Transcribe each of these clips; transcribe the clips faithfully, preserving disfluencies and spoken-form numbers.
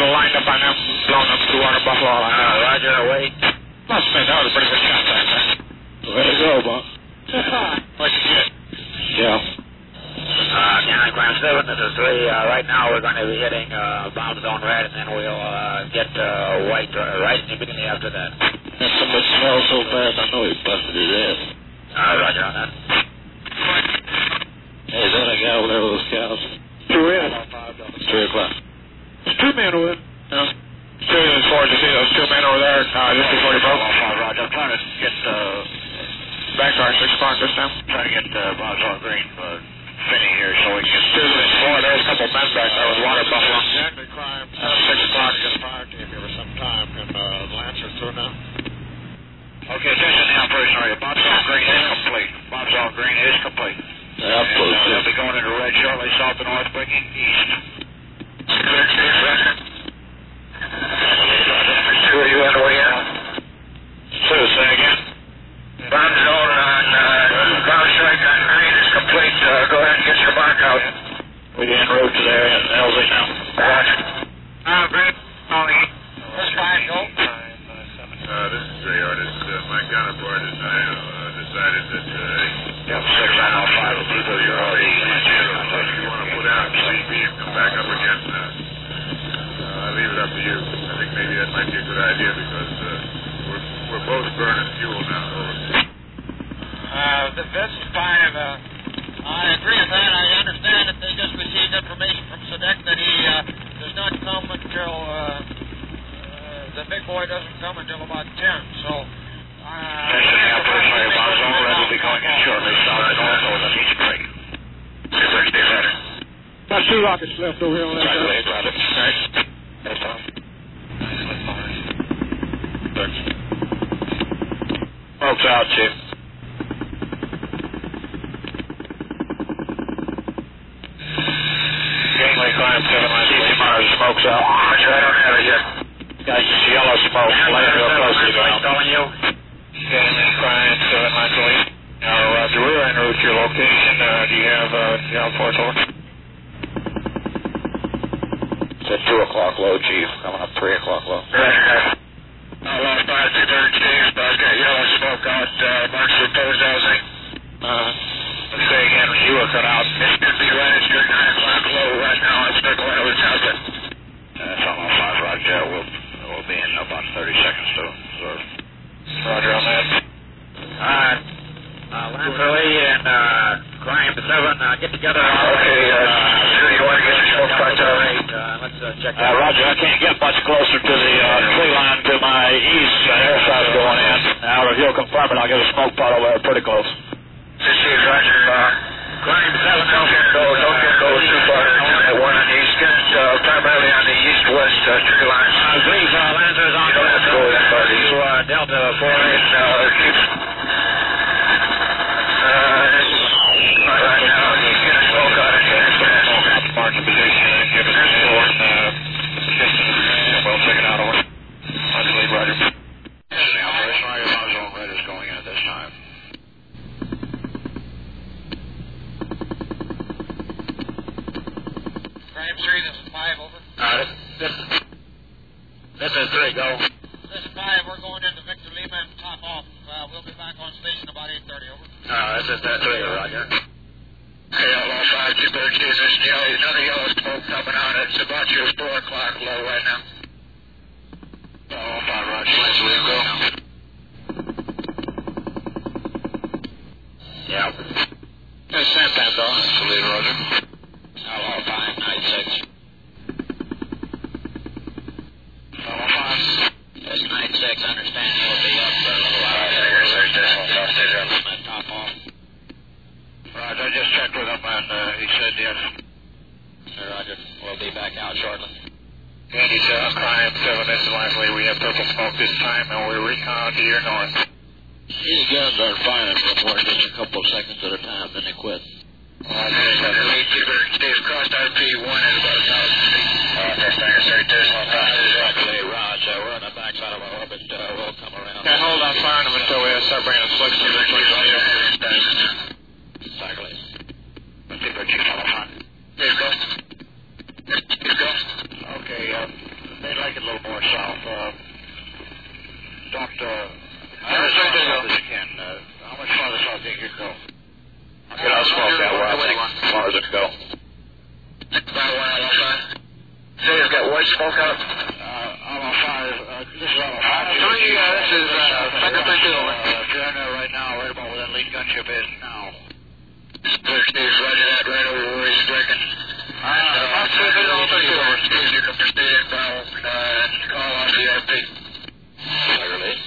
lined up on them, blowing up two hundred Buffalo. Uh, roger, away. Must have been, that was a pretty good shot back there. Way to go, boss. What'd you get? Yeah. Uh, County Crime seven, this is three. Uh, right now we're going to be hitting uh, bomb zone red, and then we'll uh, get uh, white uh, right immediately after that. That somebody smells so fast, I know he busted his ass. Uh, roger on that. Hey, is that a guy over there with those cows? Two in. It's three o'clock. There's two men over there. Yeah. Two as far as you see those two men over there. Uh, just before you broke. Roger, I'm trying to get uh, back to our six o'clock this time. trying to get uh, Bob's on green uh, Finney here so we can. Two and four. There's a couple men back there with water buffalo. Exactly, crime. Uh, six o'clock to get a fire team here for some time. Can uh, Lancer through now? Okay, attention the operation area. Bob's on green is complete. Bob's on green is complete. Yeah, and, uh, they'll be going into red shortly, south and north, breaking east. Clear, Chief, roger. Two of you on the way out. Sue, say again. Bomb zone on uh, ground strike on green is complete. Uh, go ahead and get your mark out. We're en route to there in L Z now. Roger. Uh, green, only. This fine, go. Uh, this is J R. This, uh, my counterpart and I uh, decided that uh, Yeah, six nine oh five people, you're already in if you want to put out C B and come back up again, uh, uh, I leave it up to you. I think maybe that might be a good idea because uh, we're, we're both burning fuel now. Over. Uh, this is fine. Uh, I agree with that. I understand that they just received information from Sadek that he uh, does not come until uh, uh, the big boy doesn't come until about ten. So, uh, Attention the operation area. Bob's on red will be going in shortly, south and north over the east break. Two thirty later. Got two rockets left over here on that Right side. away, Roger. Right. That's off. Smoke's out, Chief. Gangway climb seven line easy Mars, smoke's out. Roger, I don't have it yet. Got yellow smoke, laying real close to you going. Calling you. Gangway climb seven line delete. Now, Roger, we're en route to your location. Uh, do you have uh, ground force over? It's at two o'clock low, Chief. Coming up three o'clock low. Roger. I lost five two third, Chief. I've got yellow smoke out. Uh, marks proposed housing. Uh, let's say again, you were cut out. It should be right at your nine o'clock low right now. It's still going over Delta. Uh, Falcon five, Roger. We'll, we'll be in about thirty seconds, so. so Roger on that. Alright. Uh, Lancer Lee and uh, Crime seven, uh, get together. Okay, uh, sure you want to get your smoke factor eight. Uh, let's uh, check that. Uh, Roger, I can't get much closer to the uh, tree line to my east. Uh, air side's going in. Now, if you'll confirm it, I'll get a smoke pot over there pretty close. This is Roger. Uh, Crime seven, don't get those, don't get those too far. That one on the east, get uh, primarily on the east-west uh, tree line. I believe uh, Lancer's on Go ahead, go ahead, buddy. to uh, Delta four eight. Uh, keep, uh, right now, he's getting smoke out of here. Smoke out the marking position and give us a short uh, distance. We'll check it out over. I believe, Roger. The operation area Bob's on red is going in at this time. Crime three, this is five, over. Uh, this, this is three, go. This is five, we're going into Victor Lima and top off. Uh, we'll be back on station about eight thirty, over. Uh, this is uh, three, Roger. Hey, Outlaw five, two thirty, there's yellow, another yellow smoke coming out. It's about your four o'clock low right now. Outlaw five, Roger. Let's leave go. Yeah. That's Santan, though. That's the lead, Roger. Outlaw five, nine six. Outlaw five. That's nine six, understand you'll be up for a little while. Top off. Roger, I just checked with him and uh, he said yes. Sir, Roger. We'll be back out shortly. Andy said, Crime seven, this is Lansley. We have purple smoke this time and we're recon to your north. These guns aren't firing before just a couple of seconds at a time, then they quit. Roger, Steve, crossed R P one at about a thousand feet. Uh, that's Tiger thirty-two. Exactly, Roger. We're on the backside of our orbit. Uh, we'll come around. Okay, hold on firing them until we start bringing the slicks to the Exactly. Let's see, Chief, follow on. Here you go. Here you go. Okay, uh, little more south. Uh, don't, uh, I don't think they go. as you can. Uh, how much farther south do you think you can go? I'll get out smoke that way, I think, as far as it can go. About one out of five. Say it's got white smoke out. Uh, Alpha five, uh, this is Alpha five. Uh, three, uh, this is, uh, Second three two, over. Uh, if you're in there right now, right about where that lead gunship is now. Clear, Steve, roger that, right over where he's breaking. Uh, Fox two three zero three two, over. Steve, you're up to speed inbound, uh, call off the R P. Tiger lead.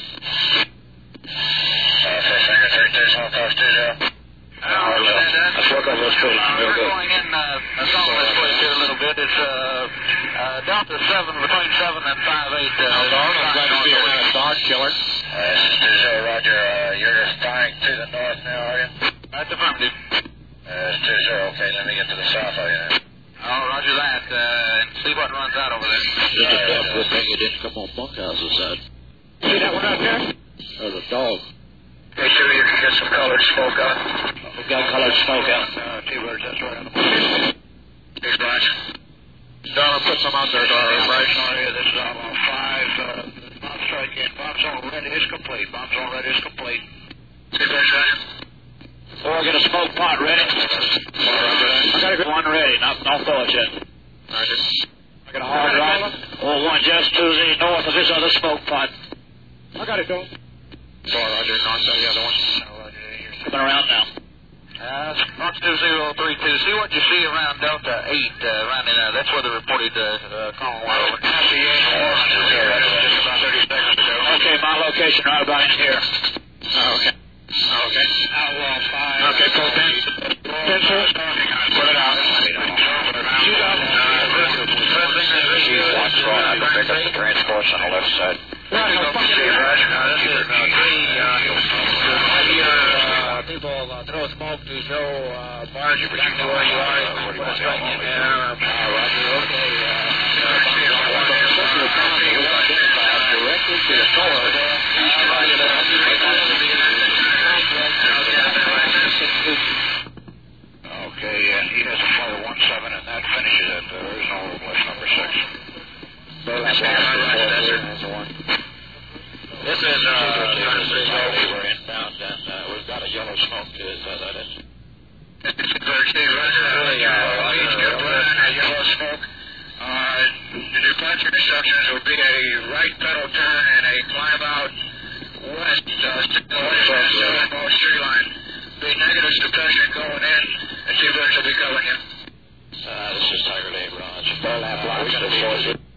Uh, first finger, three two, small cost two zero. Let's work on those two. Uh, we're going in, uh, assault this place here a little bit. It's, uh, uh, Delta seven, between seven and five eight. Uh, I'm glad to be here. Dodge killer. Uh, two zero, roger. Uh, you're flying to the north now, are you? That's affirmative. Uh, two zero, okay. Let me get to the south of you now. Oh, roger that. Uh, and see what runs out over there. Just a damn good thing you didn't come on bunkhouse's side. See that one out there? There's a dog. Make sure you can get some colored smoke out. We got colored smoke out. Uh, T-Birds, that's right. Big branch. Donna, put some out there, Donna. Right area, this is Alpha five. Uh, bomb strike in. Bomb zone ready is complete. Bomb zone ready is complete. Big branch, roger. Or get a smoke pot ready. I got a good one ready. Not, don't throw it yet. Roger. I got a hard right. Or one just to the north of this other smoke pot. I got it, go. Four, roger. North of the other one. Coming around now. Uh, Fox two zero three two. See what you see around Delta eight, uh, around in there. That's where the reported uh, uh, call went over. Just about thirty seconds ago. Okay, my location right about in here. Oh, okay. Oh, okay. Outlaw five. Okay, pull pin. Pencil. Put it out. Shoot up. She's one strong. I can pick up the transports on the left side. Roger. Now, this is uh, three, uh, people uh, throw smoke to show uh, bars exactly where you are. You put a strike in there. Uh, Roger, okay. Directly to the north. Okay, and he has a four one seven, and that finishes at uh, original list number six. This is, uh, we're inbound, and uh, we've got a yellow smoke to it. Uh, that is. This is Steve, roger. Uh, each got put on a yellow smoke. Uh, the departure instructions will be a right pedal turn and a climb out west, uh, still west of the southernmost tree line. Be negative suppression going in, and T-Birds will be covering you. Uh, this is Tiger Dave Raj. Burlap Lock, we're going to be